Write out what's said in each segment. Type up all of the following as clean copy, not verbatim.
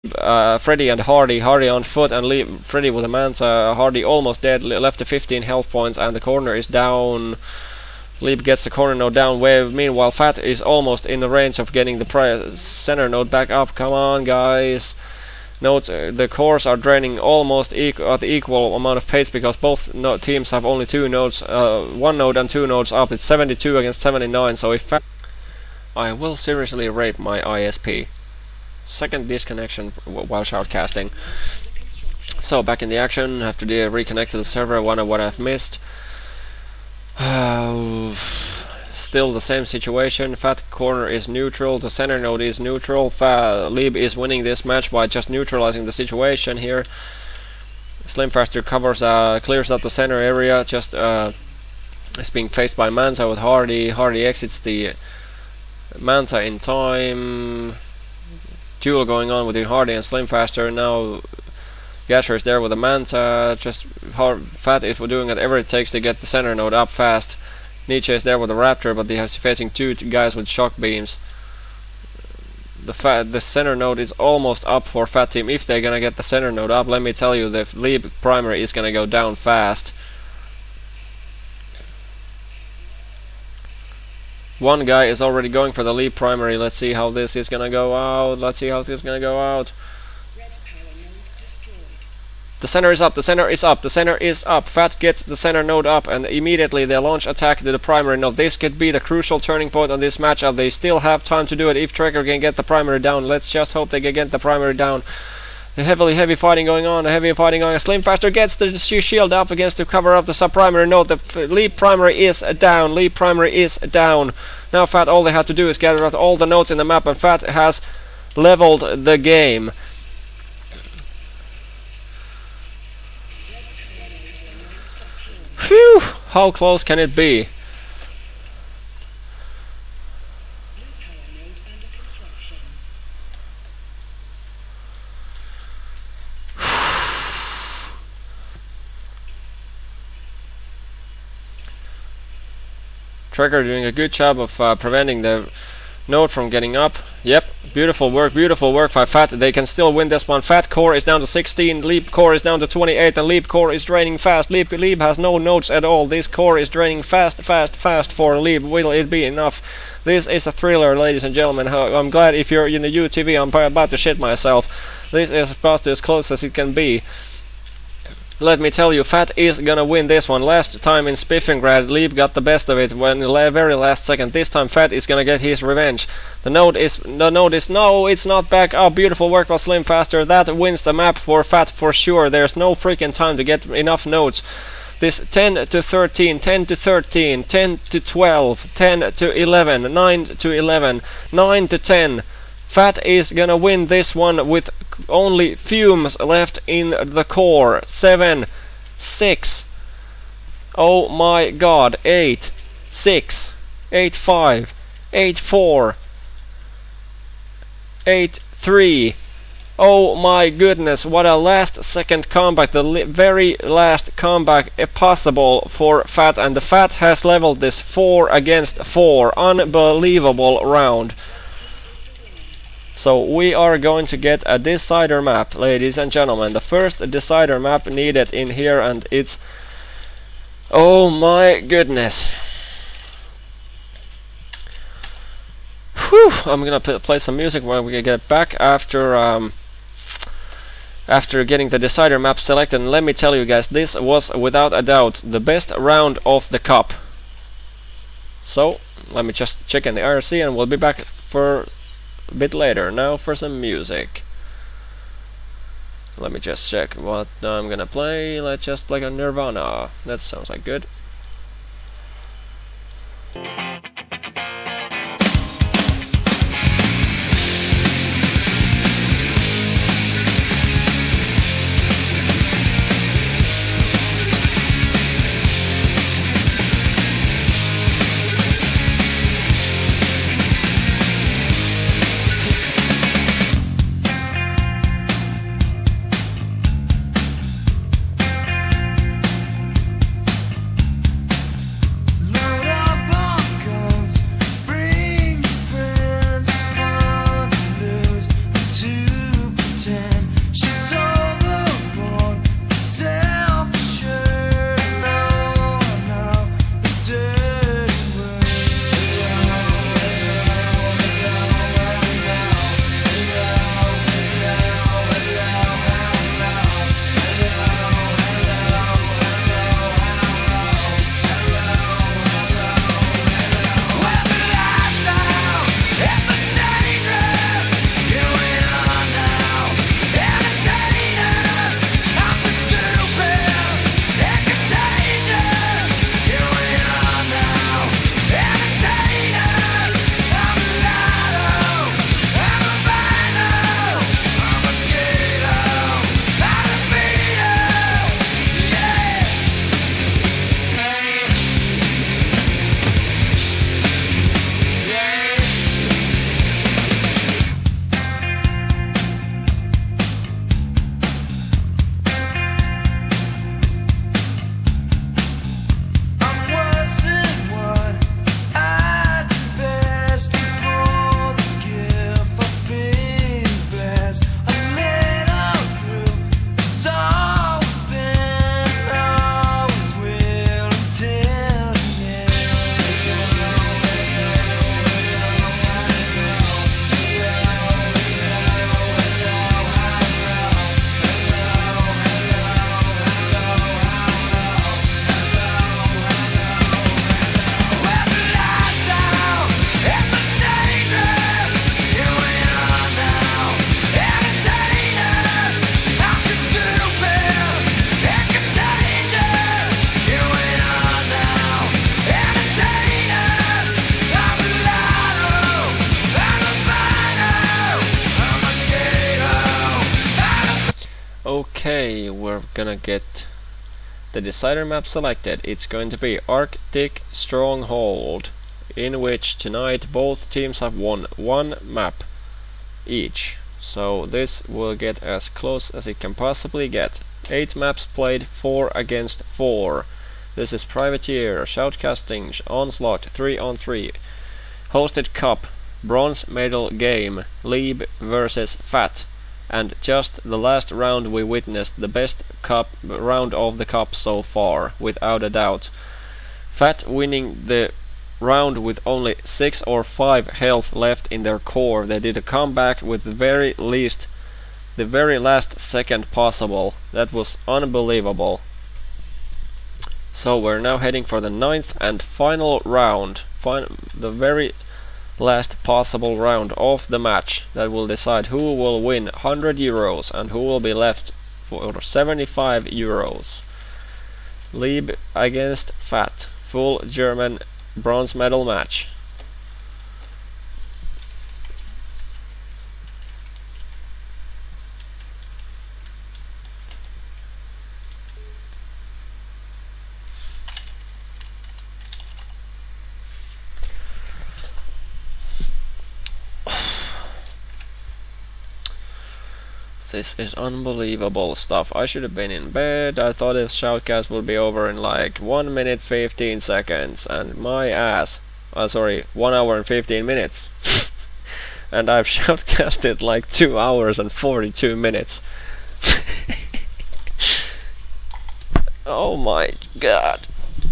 Freddy and Hardy. Hardy on foot and Freddy with a Manta. Hardy almost dead, left to 15 health points, and the corner is down. Leap gets the corner node down. Wave. Meanwhile, Fat is almost in the range of getting the center node back up. Come on, guys. Nodes, the cores are draining almost at equal amount of pace because both teams have only two nodes, one node and two nodes up. It's 72 against 79. So if I will seriously rape my ISP. Second disconnection while shoutcasting. So back in the action. Have to reconnect to the server. Wonder what I've missed. Still the same situation. Fat corner is neutral. The center node is neutral. Leeb is winning this match by just neutralizing the situation here. Slimfaster clears out the center area. Just is being faced by Manta with Hardy. Hardy exits the Manta in time. Duel going on between Hardy and Slimfaster. Now Gasher is there with a Manta. Just Fat is doing whatever it takes to get the center node up fast. Nietzsche is there with a Raptor, but he's facing two guys with shock beams. The center node is almost up for Fat Team. If they're gonna get the center node up, let me tell you, the Leap primary is gonna go down fast. One guy is already going for the Leap primary. Let's see how this is gonna go out. The center is up, the center is up, the center is up. Fat gets the center node up, and immediately they launch attack to the primary node. This could be the crucial turning point on this matchup. They still have time to do it if Trekker can get the primary down. Let's just hope they can get the primary down. The heavy fighting going on, Slimfaster gets the shield up against to cover up the sub-primary node. The Leap primary is down. Now Fat, all they have to do is gather out all the nodes in the map, and Fat has leveled the game. Phew! How close can it be? Trekker doing a good job of preventing the node from getting up. Yep, beautiful work by Fat. They can still win this one. Fat core is down to 16, Leap core is down to 28, and Leap core is draining fast. Leap has no nodes at all. This core is draining fast for Leap. Will it be enough? This is a thriller, ladies and gentlemen. I'm glad if you're in the UTV, I'm about to shit myself. This is about as close as it can be. Let me tell you, Fat is gonna win this one. Last time in Spiffengrad, Leap got the best of it when the very last second. This time Fat is gonna get his revenge. The node is no, it's not back up. Beautiful work by Slimfaster. That wins the map for Fat for sure. There's no freaking time to get enough nodes. This 10 to 13, 10 to 13, 10 to 12, 10 to 11, 9 to 11, 9 to 10. Fat is gonna win this one with only fumes left in the core. 7, 6, oh my god, 8, 6, 8, 5, 8, 4, 8, 3. Oh my goodness, what a last second comeback, the very last comeback possible for Fat, and the Fat has leveled this 4 against 4. Unbelievable round. So we are going to get a decider map, ladies and gentlemen. The first decider map needed in here, and it's... oh my goodness. Whew! I'm gonna play some music when we get back after getting the decider map selected. And let me tell you guys, this was without a doubt the best round of the cup. So let me just check in the IRC, and we'll be back for a bit later. Now for some music. Let me just check what I'm gonna play. Let's just play a Nirvana. That sounds like good. Okay, we're gonna get the decider map selected. It's going to be Arctic Stronghold, in which tonight both teams have won one map each. So this will get as close as it can possibly get. 8 maps played, 4 against 4. This is Privateer, Shoutcasting, Onslaught, 3 on 3. Hosted Cup, Bronze Medal Game, Leeb versus Fat. And just the last round we witnessed the best cup round of the cup so far, without a doubt. Fat winning the round with only 6 or 5 health left in their core. They did a comeback with the very last second possible. That was unbelievable. So we're now heading for the 9th and final round, the very last possible round of the match that will decide who will win 100 euros and who will be left for 75 euros. Leeb against Fat, full German bronze medal match. This is unbelievable stuff. I should have been in bed. I thought this shoutcast would be over in like 1 minute 15 seconds, and my ass. Sorry, 1 hour and 15 minutes. And I've shoutcasted like 2 hours and 42 minutes. Oh my god.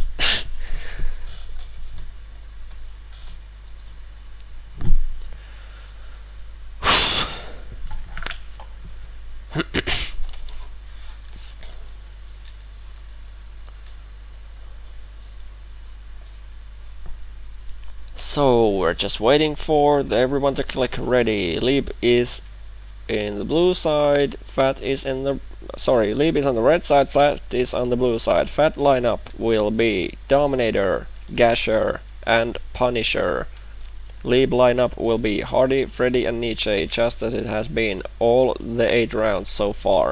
So we're just waiting for everyone to click ready. Leeb is in the blue side, Fat is in the Leeb is on the red side, Fat is on the blue side. Fat lineup will be Dominator, Gasher, and Punisher. Leeb lineup will be Hardy, Freddy, and Nietzsche, just as it has been all the 8 rounds so far.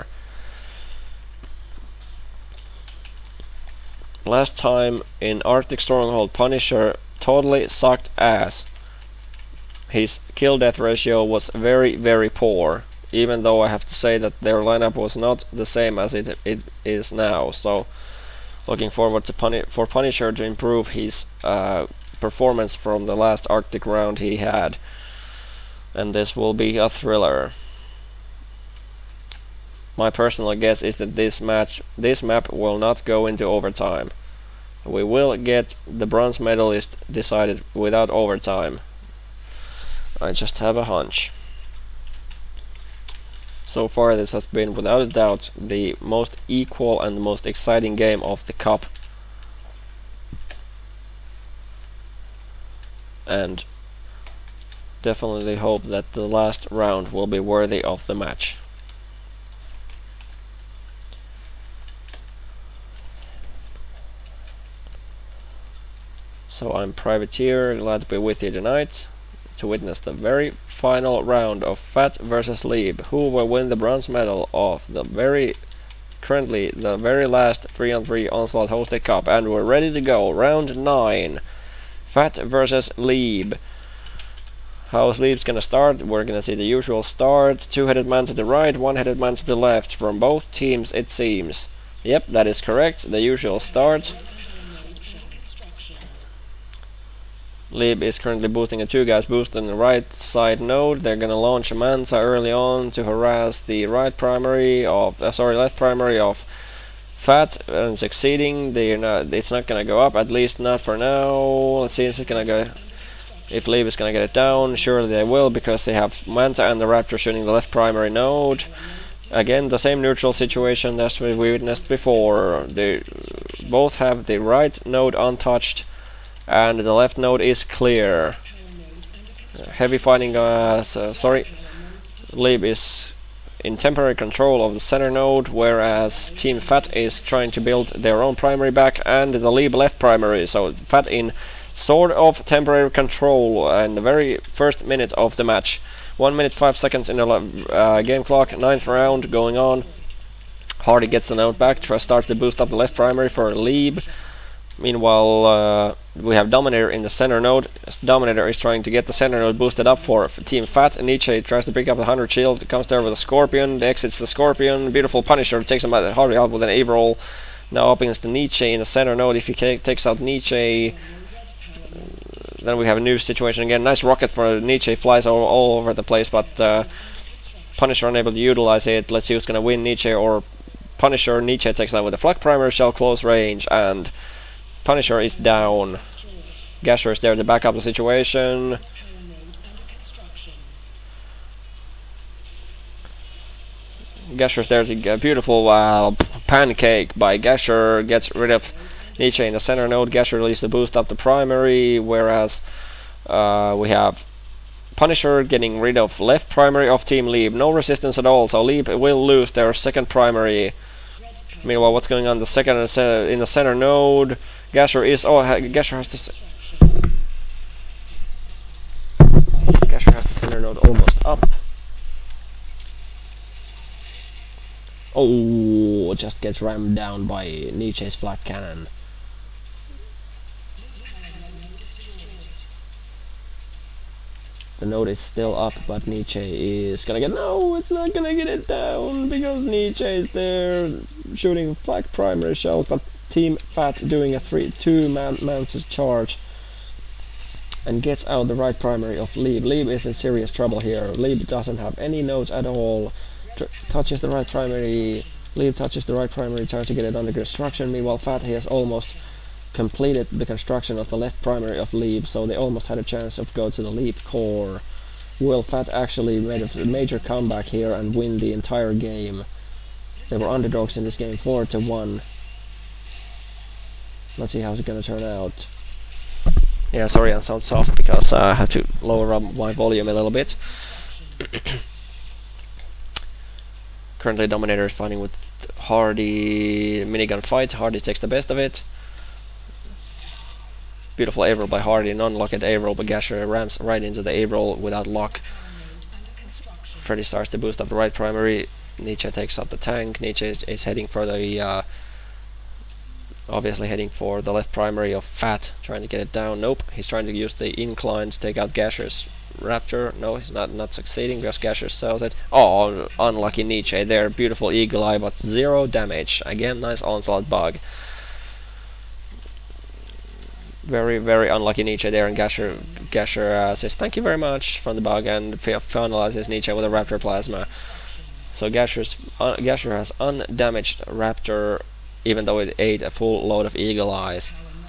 Last time in Arctic Stronghold, Punisher totally sucked ass. His kill-death ratio was very, very poor, even though I have to say that their lineup was not the same as it is now. So, looking forward to for Punisher to improve his performance from the last Arctic round he had, and this will be a thriller. My personal guess is that this map will not go into overtime. We will get the bronze medalist decided without overtime. I just have a hunch. So far this has been without a doubt the most equal and the most exciting game of the cup. And definitely hope that the last round will be worthy of the match. So I'm Privateer, glad to be with you tonight to witness the very final round of Fat versus Leeb, who will win the bronze medal of currently the very last 3-on-3 Onslaught hosted cup. And we're ready to go. Round 9. Fat versus Leeb. How's Leeb's gonna start? We're gonna see the usual start. 2-headed man to the right, 1-headed man to the left. From both teams it seems. Yep, that is correct. The usual start. Leeb is currently boosting a 2-gas boost on the right side node. They're gonna launch a Manta early on to harass the left primary of Fat, and succeeding. It's not gonna go up, at least not for now. Let's see if it's gonna go. If Leeb is gonna get it down, surely they will, because they have Manta and the Raptor shooting the left primary node. Again, the same neutral situation as we witnessed before. They both have the right node untouched, and the left node is clear. Heavy fighting, Leeb is in temporary control of the center node, whereas Team Fat is trying to build their own primary back and the Leeb left primary. So Fat in sort of temporary control in the very first minute of the match. 1 minute 5 seconds in the game clock, 9th round going on. Hardy gets the node back, starts to boost up the left primary for Lieb. Meanwhile, we have Dominator in the center node. Dominator is trying to get the center node boosted up for Team Fat. Nietzsche tries to pick up the 100 shield, comes there with a Scorpion, exits the Scorpion. Beautiful Punisher takes him Hardy out with an A-roll. Now up against the Nietzsche in the center node. If he takes out Nietzsche, then we have a new situation again. Nice rocket for Nietzsche, flies all over the place, but Punisher unable to utilize it. Let's see who's going to win, Nietzsche or Punisher. Nietzsche takes out with a flak primary shell, close range, and Punisher is down. Gasher is there to back up the situation. Gasher's there to get a beautiful pancake by Gasher. Gets rid of Nietzsche in the center node. Gasher releases the boost up the primary, whereas we have Punisher getting rid of left primary of Team Lieb. No resistance at all, so Lieb will lose their second primary. Meanwhile, what's going on in the center node? Gasher is... Gasher has the center node almost up. Oh, just gets rammed down by Nietzsche's flak cannon. The node is still up, but Nietzsche is gonna get... No, it's not gonna get it down, because Nietzsche is there shooting flak primary shells, but Team Fat doing a 2-man charge and gets out the right primary of Lieb. Lieb is in serious trouble here. Lieb doesn't have any nodes at all. Touches the right primary. Lieb touches the right primary, tries to get it under construction. Meanwhile, Fat has almost completed the construction of the left primary of Lieb, so they almost had a chance of go to the Lieb core. Will Fat actually made a major comeback here and win the entire game? They were underdogs in this game, 4-1. Let's see how it's going to turn out. Yeah, sorry, I sound soft because I had to lower up my volume a little bit. Currently, Dominator is fighting with Hardy. Minigun fight. Hardy takes the best of it. Beautiful A-roll by Hardy. Non-locked A-roll, but Gasher rams right into the A-roll without lock. Freddy starts to boost up the right primary. Nietzsche takes out the tank. Nietzsche is heading for the... obviously heading for the left primary of Fat, trying to get it down. Nope, he's trying to use the incline to take out Gasher's Raptor. No, he's not succeeding because Gasher sells it. Oh, unlucky Nietzsche there. Beautiful Eagle Eye, but 0 damage. Again, nice onslaught bug. Very, very unlucky Nietzsche there, and Gasher says thank you very much from the bug and finalizes Nietzsche with a Raptor Plasma. So Gasher has undamaged Raptor, even though it ate a full load of Eagle Eyes.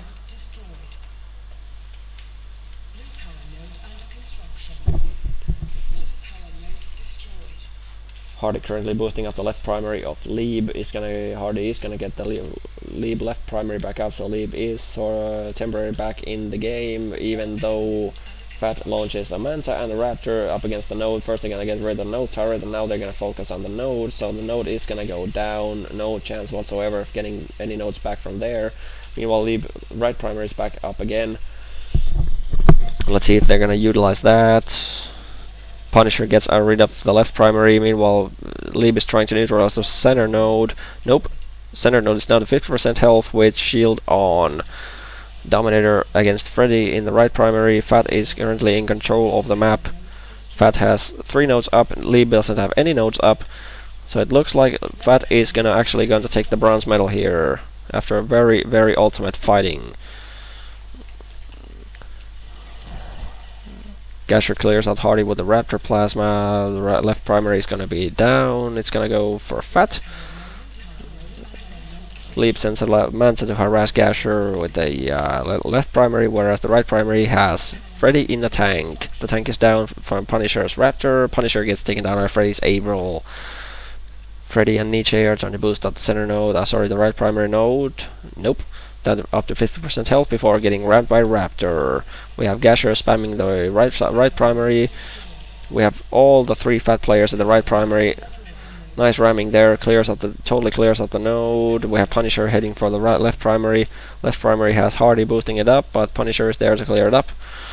Hardy currently boosting up the left primary of Lieb. Hardy is gonna get the Lieb left primary back up, so Lieb is temporarily back in the game, even though Fat launches a Manta and a Raptor up against the node. First they're gonna get rid of the node turret, and now they're gonna focus on the node, so the node is gonna go down. No chance whatsoever of getting any nodes back from there. Meanwhile, Lieb right primary is back up again. Let's see if they're gonna utilize that. Punisher gets rid of the left primary. Meanwhile, Lieb is trying to neutralize the center node. Nope. Center node is down to 50% health with shield on. Dominator against Freddy in the right primary. Fat is currently in control of the map. Fat has 3 nodes up. Lieb doesn't have any nodes up. So it looks like Fat is actually going to take the bronze medal here after a very, very ultimate fighting. Gasher clears out Hardy with the Raptor Plasma. The left primary is going to be down. It's going to go for Fat. Lieb sends a Manta to harass Gasher with the left primary, whereas the right primary has Freddy in the tank. The tank is down from Punisher's Raptor. Punisher gets taken down by Freddy's A-roll. Freddy and Nietzsche are trying to boost up the center node. The right primary node. Nope. Down up to 50% health before getting rammed by Raptor. We have Gasher spamming the right primary. We have all the 3 Fat players in the right primary. Nice ramming there, totally clears out the node. We have Punisher heading for the left primary. Left primary has Hardy boosting it up, but Punisher is there to clear it up.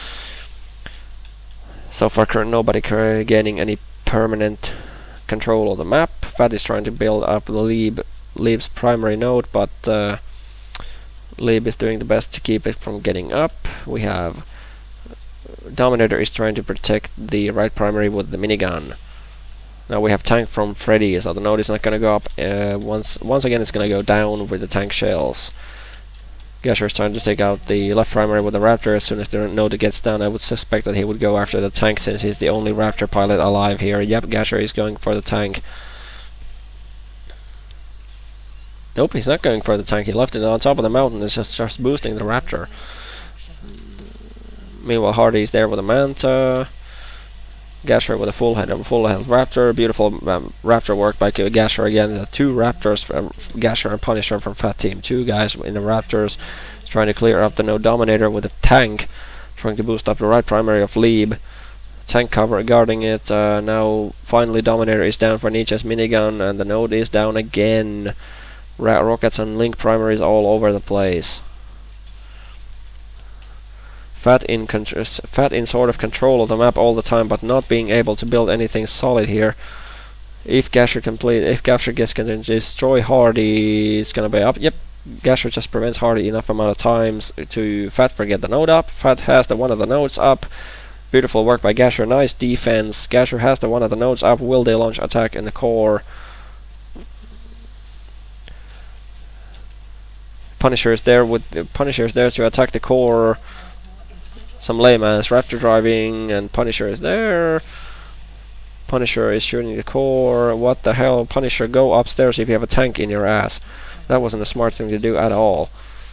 So far, nobody gaining any permanent control of the map. Fat is trying to build up the Lieb Lieb's primary node, but Lieb is doing the best to keep it from getting up. We have Dominator is trying to protect the right primary with the minigun. Now we have tank from Freddy, so the node is not going to go up. Once again, it's going to go down with the tank shells. Gasher is trying to take out the left primary with the Raptor. As soon as the node gets down, I would suspect that he would go after the tank, since he's the only Raptor pilot alive here. Yep, Gasher is going for the tank. Nope, he's not going for the tank. He left it on top of the mountain. It's just starts boosting the Raptor. Meanwhile, Hardy is there with a Manta. Gasher with a full health Raptor. Beautiful Raptor work by Gasher again. The two Raptors, Gasher and Punisher from Fat Team. Two guys in the Raptors trying to clear up the node Dominator with a tank, trying to boost up the right primary of Lieb. Tank cover guarding it. Now finally Dominator is down for Nietzsche's minigun, and the node is down again. Rockets and Link primaries all over the place. Fat in sort of control of the map all the time, but not being able to build anything solid here. If Gasher can destroy Hardy, it's gonna be up. Yep, Gasher just prevents Hardy enough amount of times to Fat get the node up. Fat has the one of the nodes up. Beautiful work by Gasher. Nice defense. Gasher has the one of the nodes up. Will they launch attack in the core? Punisher is there to attack the core. Some layman's Raptor driving, and Punisher is there. Punisher is shooting the core. What the hell? Punisher, go upstairs if you have a tank in your ass. That wasn't a smart thing to do at all.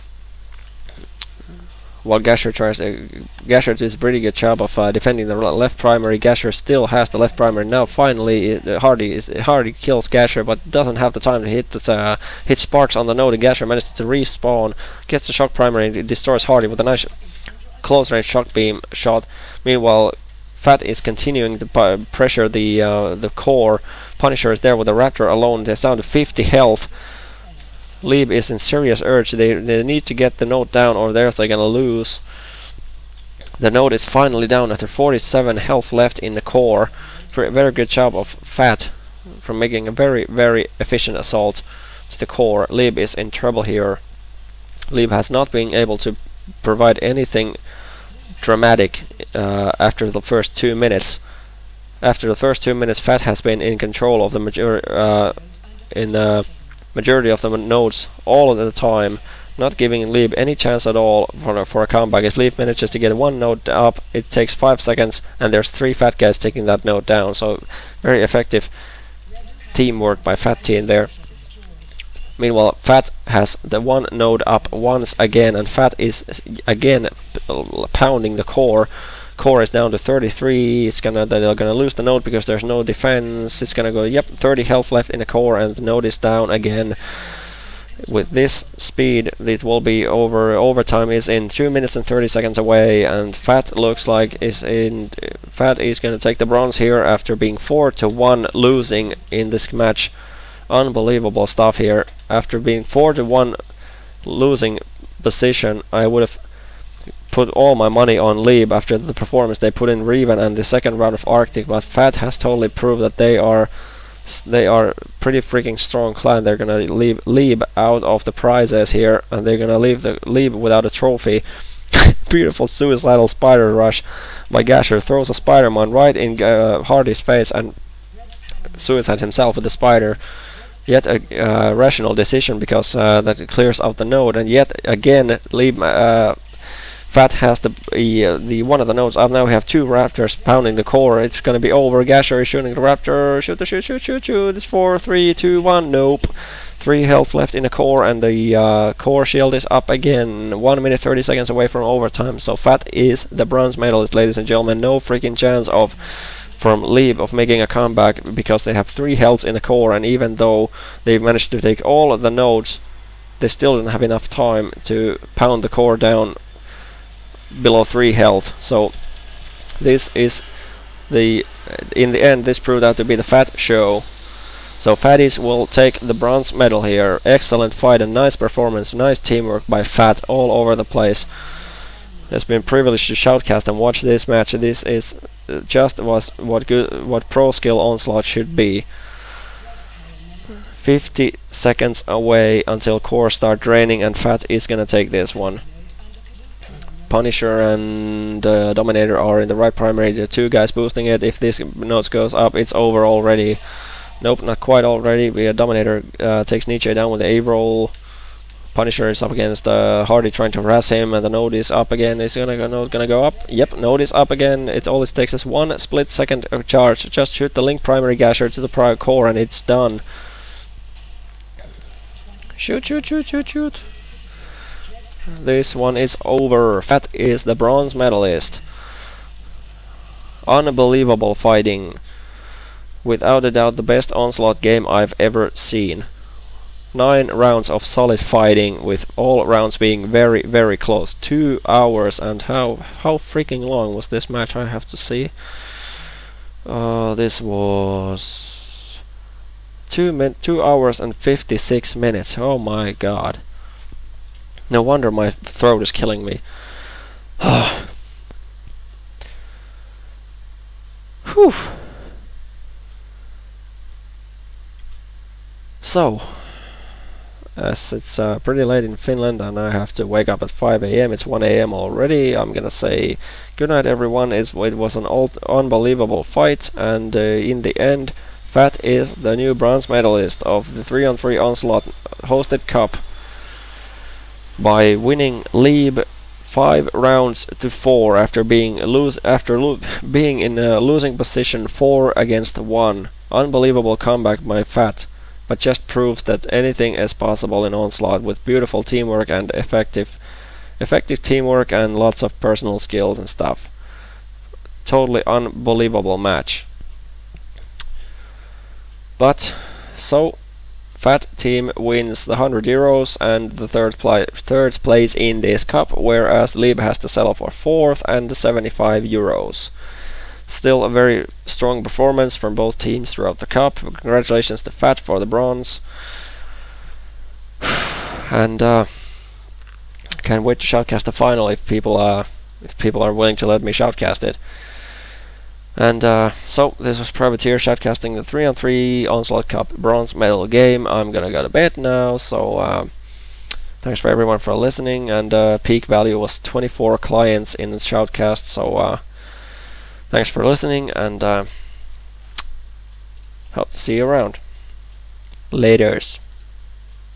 While Gasher does a pretty good job of defending the left primary. Gasher still has the left primary. Now finally Hardy kills Gasher, but doesn't have the time to hit sparks on the node, and Gasher manages to respawn, gets the shock primary, and destroys Hardy with a nice close range shock beam shot. Meanwhile, Fat is continuing to pressure the core. Punisher is there with the Raptor alone. They're down to 50 health. Lieb is in serious urge. They need to get the node down, or they're gonna lose. The node is finally down after 47 health left in the core. Very good job of Fat from making a very, very efficient assault to the core. Lieb is in trouble here. Lieb has not been able to provide anything dramatic after the first 2 minutes. After the first 2 minutes, Fat has been in control of the majority of the nodes all of the time, not giving Lieb any chance at all for a comeback. If Lieb manages to get one node up, it takes 5 seconds, and there's 3 Fat guys taking that node down. So very effective teamwork by Fat Team there. Meanwhile, Fat has the one node up once again, and Fat is again pounding the core. Core is down to 33. They're gonna lose the node because there's no defense. It's gonna go, yep, 30 health left in the core, and the node is down again. With this speed, it will be over. Overtime is in 2 minutes and 30 seconds away, and Fat looks like Fat is gonna take the bronze here after being 4-1 losing in this match. Unbelievable stuff here. After being 4-1 losing position, I would have put all my money on Lieb after the performance they put in Revan and the second round of Arctic, but Fat has totally proved that they are pretty freaking strong clan. They're gonna leave Lieb out of the prizes here, and they're gonna leave the Lieb without a trophy. Beautiful suicidal spider rush by Gasher. Throws a Spider-Man right in Hardy's face and suicides himself with the spider. Yet a rational decision, because that clears out the node, and yet again Lieb Fat has the one of the nodes up. Now we have 2 Raptors pounding the core. It's going to be over. Gasher is shooting the Raptor. Shoot. It's 4, 3, 2, 1. Nope. 3 health left in the core, and the core shield is up again. 1 minute 30 seconds away from overtime. So Fat is the bronze medalist, ladies and gentlemen. No freaking chance from Lieb of making a comeback, because they have 3 healths in the core, and even though they've managed to take all of the nodes, they still didn't have enough time to pound the core down below 3 health. So this is in the end, this proved out to be the Fat show. So Fatties will take the bronze medal here. Excellent fight and nice performance, nice teamwork by Fat all over the place. It's been privileged to shoutcast and watch this match. This is just what Pro Skill Onslaught should be. 50 seconds away until cores start draining, and Fat is gonna take this one. Punisher and Dominator are in the right primary. The two guys boosting it. If this node goes up, it's over already. Nope, not quite already. Dominator takes Nietzsche down with the A-roll. Punisher is up against Hardy trying to harass him, and the node is up again. Is node gonna go up? Yep, node is up again. All it takes is 1 split second of charge. Just shoot the link primary gasher to the prior core, and it's done. Shoot, shoot, shoot, shoot, shoot. This one is over. Fat is the bronze medalist. Unbelievable fighting. Without a doubt, the best Onslaught game I've ever seen. 9 rounds of solid fighting, with all rounds being very, very close. 2 hours, and how freaking long was this match, I have to see. This was 2 hours and 56 minutes. Oh my god. No wonder my throat is killing me. Whew. So, as it's pretty late in Finland and I have to wake up at 5 AM, it's 1 AM already, I'm gonna say good night everyone. It was an unbelievable fight, and in the end, Fat is the new bronze medalist of the 3-on-3 Onslaught hosted cup by winning Leeb 5 rounds to 4 after being in a losing position 4 against 1. Unbelievable comeback by Fat, but just proves that anything is possible in Onslaught with beautiful teamwork and effective teamwork and lots of personal skills and stuff. Totally unbelievable match. But so Fat team wins the €100 and the third place in this cup, whereas Leeb has to settle for 4th and the €75. Still a very strong performance from both teams throughout the cup. Congratulations to Fat for the bronze. And can't wait to shoutcast the final if people are willing to let me shoutcast it. And so this was Privateer shoutcasting the 3-on-3 Onslaught Cup bronze medal game. I'm gonna go to bed now, so thanks for everyone for listening, and peak value was 24 clients in the shoutcast, so thanks for listening, and hope to see you around. Laters.